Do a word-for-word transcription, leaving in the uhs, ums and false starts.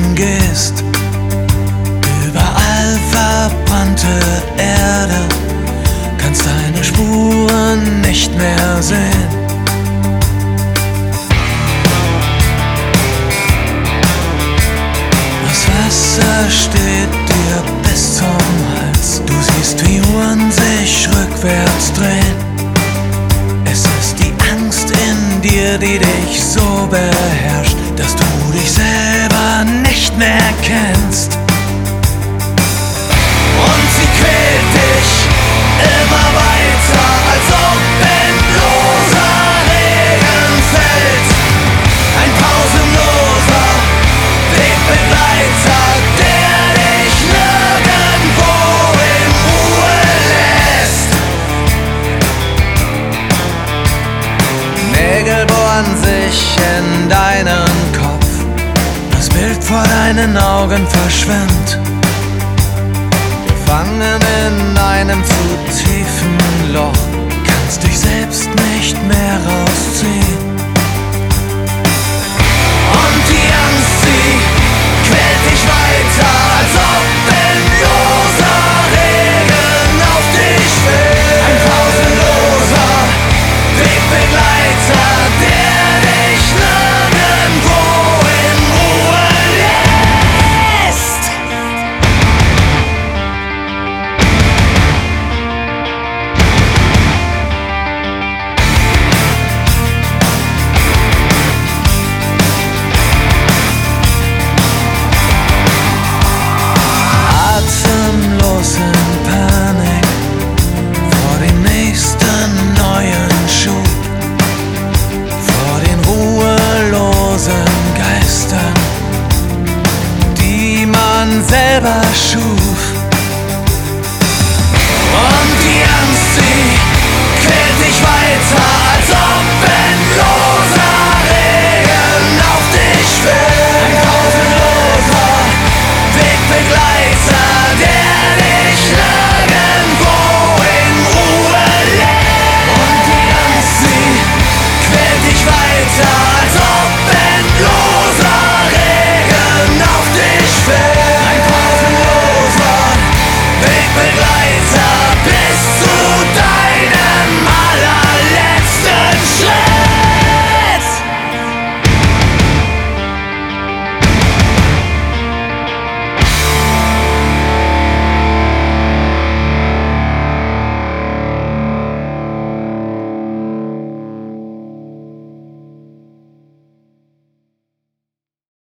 hingehst. Überall verbrannte Erde, kannst deine Spuren nicht mehr sehen. Das Wasser steht dir bis zum Hals, du siehst, wie Uhren sich rückwärts drehen. Es ist die Angst in dir, die dich so beherrscht, dass du dich selber nicht mehr kennst. Und sie quält dich immer weiter, als ob endloser Regen fällt. Ein pausenloser Wegbegleiter, der dich nirgendwo in Ruhe lässt. Nägel bohren sich in deinen Kopf, das Bild vor deinen Augen verschwimmt. Gefangen in einem zu tiefen Loch, kannst dich selbst nicht mehr rausziehen.